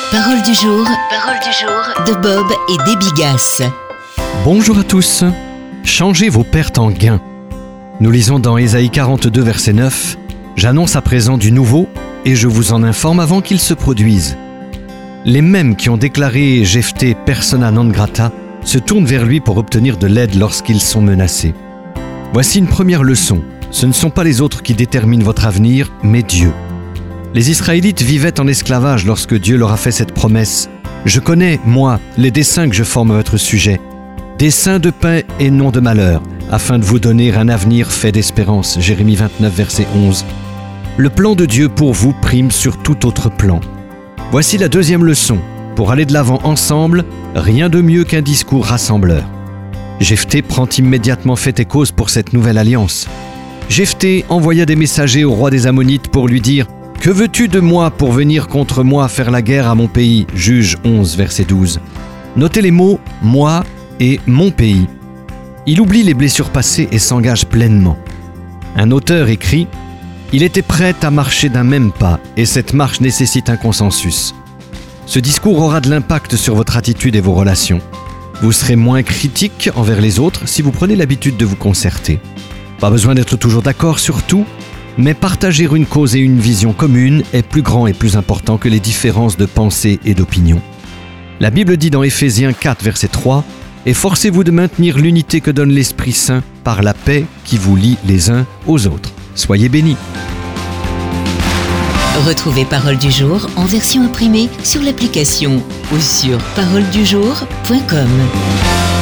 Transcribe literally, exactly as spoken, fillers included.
Parole du jour, parole du jour de Bob et Debbie Gass. Bonjour à tous. Changez vos pertes en gains. Nous lisons dans Ésaïe quarante-deux, verset neuf. J'annonce à présent du nouveau et je vous en informe avant qu'il se produise. Les mêmes qui ont déclaré Jephthé persona non grata se tournent vers lui pour obtenir de l'aide lorsqu'ils sont menacés. Voici une première leçon. Ce ne sont pas les autres qui déterminent votre avenir, mais Dieu. Les Israélites vivaient en esclavage lorsque Dieu leur a fait cette promesse. « Je connais, moi, les desseins que je forme à votre sujet, desseins de paix et non de malheur, afin de vous donner un avenir fait d'espérance. » Jérémie vingt-neuf, verset onze. Le plan de Dieu pour vous prime sur tout autre plan. Voici la deuxième leçon. Pour aller de l'avant ensemble, rien de mieux qu'un discours rassembleur. Jephthé prend immédiatement fait et cause pour cette nouvelle alliance. Jephthé envoya des messagers au roi des Ammonites pour lui dire « Que veux-tu de moi pour venir contre moi faire la guerre à mon pays ?» Juge onze, verset douze. Notez les mots « moi » et « mon pays ». Il oublie les blessures passées et s'engage pleinement. Un auteur écrit « Il était prêt à marcher d'un même pas et cette marche nécessite un consensus. » Ce discours aura de l'impact sur votre attitude et vos relations. Vous serez moins critique envers les autres si vous prenez l'habitude de vous concerter. Pas besoin d'être toujours d'accord sur tout, mais partager une cause et une vision commune est plus grand et plus important que les différences de pensée et d'opinion. La Bible dit dans Éphésiens quatre, verset trois « Efforcez-vous de maintenir l'unité que donne l'Esprit Saint par la paix qui vous lie les uns aux autres. Soyez bénis. » Retrouvez Parole du jour en version imprimée sur l'application ou sur parole du jour point com.